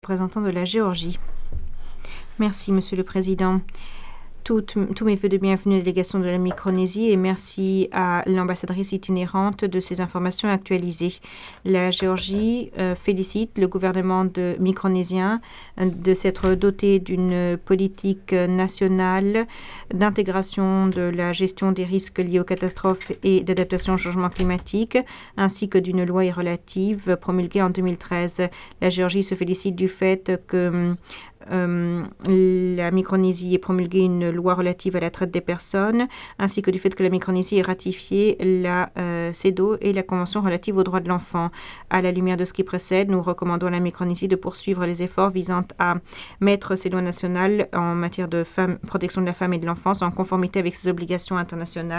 Représentant de la Géorgie. Merci, Monsieur le Président. Tous mes vœux de bienvenue à la délégation de la Micronésie et merci à l'ambassadrice itinérante de ces informations actualisées. La Géorgie félicite le gouvernement micronésien de s'être doté d'une politique nationale d'intégration de la gestion des risques liés aux catastrophes et d'adaptation au changement climatique, ainsi que d'une loi relative promulguée en 2013. La Géorgie se félicite du fait que la Micronésie ait promulgué une loi relative à la traite des personnes, ainsi que du fait que la Micronésie ait ratifié la CEDAW et la Convention relative aux droits de l'enfant. À la lumière de ce qui précède, nous recommandons à la Micronésie de poursuivre les efforts visant à mettre ces lois nationales en matière de protection de la femme et de l'enfance en conformité avec ses obligations internationales.